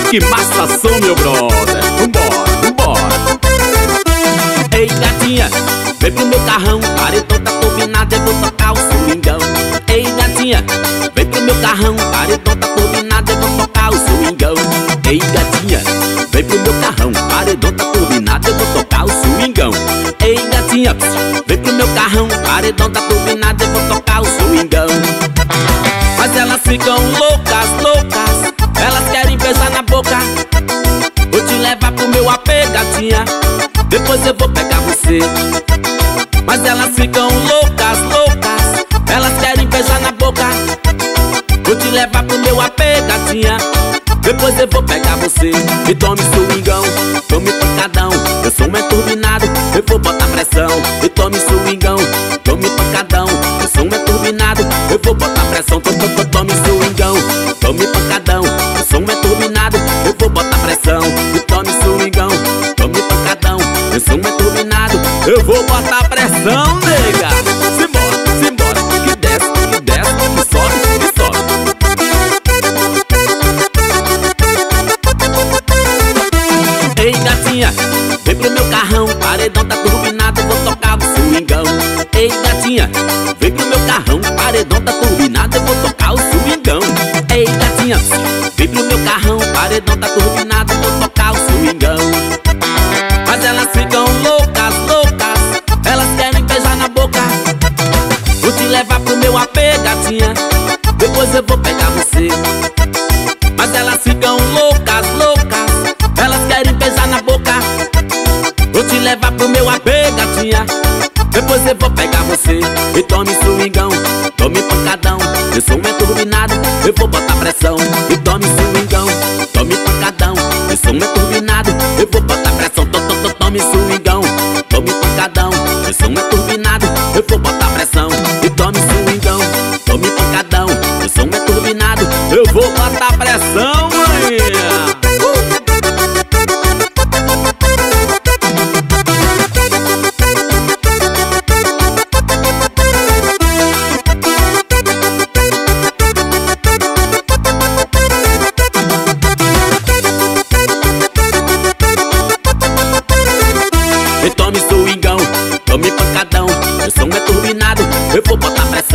Que massação, meu brother. Vambora, vambora. Ei, gatinha, vem pro meu carrão, paredão tá turbinado, eu vou tocar o swingão. Ei, gatinha, vem pro meu carrão, paredão tá turbinado, eu vou tocar o swingão. Ei, gatinha, vem pro meu carrão, paredão tá turbinado, eu vou tocar o swingão. Ei, gatinha, vem pro meu carrão, paredão tá turbinado, eu vou tocar o swingão. Mas elas ficam loucas, loucas, elas querem beijar na boca. Vou te levar pro meu AP, gatinha, depois eu vou pegar você. Mas elas ficam loucas, loucas, elas querem beijar na boca. Vou te levar pro meu AP, gatinha, depois eu vou pegar você. E tome swingão, tome pancadão, eu sou um turbinado, eu vou botar pressão. E tome swingão, tome pancadão, eu sou um turbinado, eu vou botar pressão. Tome swingão, tome pancadão, eu sou um turbinado, eu vou botar pressão. E tome swingão, tome pancadão, eu sou um turbinado, eu vou botar pressão, nega. Simbora, simbora, que desce, que sobe, que sobe. Ei, gatinha, vem pro meu carrão, paredão tá turbinado, eu vou tocar o swingão. Ei, gatinha, vem pro meu carrão, paredão tá turbinado, eu vou tocar o swingão. Ei, gatinha, vem pro meu carrão, paredão tá turbinado, eu vou tocar o swingão. Mas elas ficam loucas, loucas, elas querem beijar na boca. Vou te levar pro meu AP, gatinha, depois eu vou pegar você. Mas elas ficam loucas, loucas, elas querem beijar na boca. Vou te levar pro meu AP, gatinha, depois eu vou pegar você. E tome swingão, tome pancadão, eu sou um turbinado, eu vou botar pressão. E tome swingão, tome pancadão, eu sou um turbinado, eu vou botar pressão. Tome swingão, tome pancadão, eu sou um turbinado, eu vou botar pressão. E tome swingão, tome pancadão, eu sou um turbinado, eu vou botar pressão, maninha. E tome swingão, tome pancadão, eu sou um turbinado, eu vou botar pressão.